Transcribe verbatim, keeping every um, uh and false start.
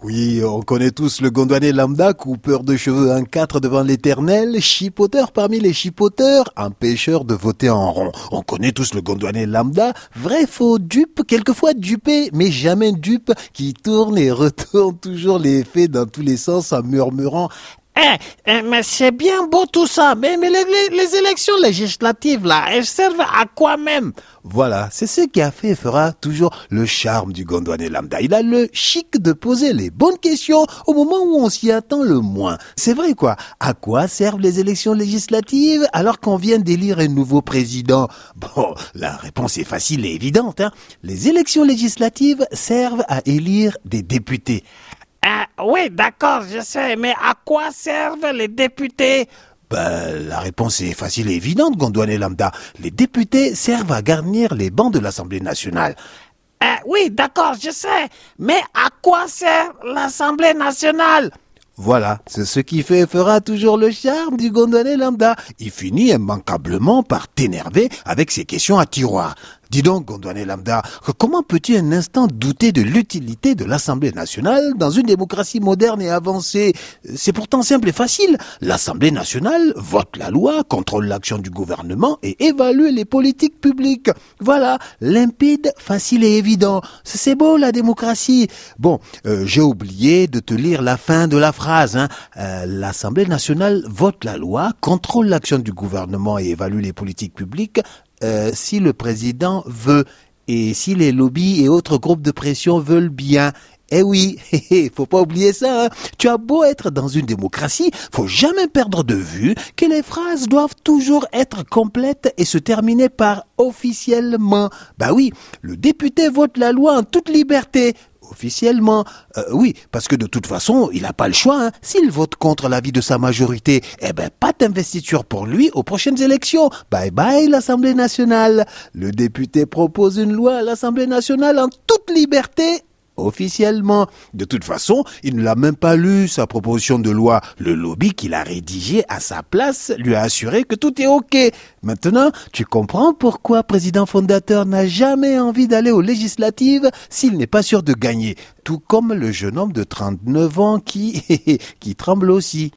Oui, on connaît tous le gondouanais lambda, coupeur de cheveux un quatre devant l'éternel, chipoteur parmi les chipoteurs, empêcheur de voter en rond. On connaît tous le gondouanais lambda, vrai faux dupe, quelquefois dupé, mais jamais dupe, qui tourne et retourne toujours les faits dans tous les sens en murmurant Eh, eh, mais c'est bien beau tout ça, mais, mais les, les, les élections législatives, là, elles servent à quoi même? Voilà, c'est ce qui a fait et fera toujours le charme du gondouanais lambda. Il a le chic de poser les bonnes questions au moment où on s'y attend le moins. C'est vrai quoi, à quoi servent les élections législatives alors qu'on vient d'élire un nouveau président? Bon, la réponse est facile et évidente, hein. Les élections législatives servent à élire des députés. Ah, oui, d'accord, je sais, mais à quoi servent les députés? Ben, la réponse est facile et évidente, gondouanais lambda. Les députés servent à garnir les bancs de l'Assemblée nationale. Ah, oui, d'accord, je sais, mais à quoi sert l'Assemblée nationale? Voilà, c'est ce qui fait et fera toujours le charme du gondouanais lambda. Il finit immanquablement par t'énerver avec ses questions à tiroir. Dis donc, gondouanais lambda, comment peux-tu un instant douter de l'utilité de l'Assemblée nationale dans une démocratie moderne et avancée? C'est pourtant simple et facile. L'Assemblée nationale vote la loi, contrôle l'action du gouvernement et évalue les politiques publiques. Voilà, limpide, facile et évident. C'est beau la démocratie. Bon, euh, j'ai oublié de te lire la fin de la phrase. Hein. Euh, L'Assemblée nationale vote la loi, contrôle l'action du gouvernement et évalue les politiques publiques. Euh, si le président veut et si les lobbies et autres groupes de pression veulent bien. Eh oui, faut pas oublier ça. Hein. Tu as beau être dans une démocratie, faut jamais perdre de vue que les phrases doivent toujours être complètes et se terminer par officiellement. Bah oui, le député vote la loi en toute liberté. Officiellement, euh, oui, parce que de toute façon, il n'a pas le choix. Hein. S'il vote contre l'avis de sa majorité, eh ben pas d'investiture pour lui aux prochaines élections. Bye bye l'Assemblée nationale. Le député propose une loi à l'Assemblée nationale en toute liberté. Officiellement. De toute façon, il ne l'a même pas lu, sa proposition de loi. Le lobby qu'il a rédigé à sa place lui a assuré que tout est OK. Maintenant, tu comprends pourquoi président fondateur n'a jamais envie d'aller aux législatives s'il n'est pas sûr de gagner. Tout comme le jeune homme de trente-neuf ans qui, qui tremble aussi.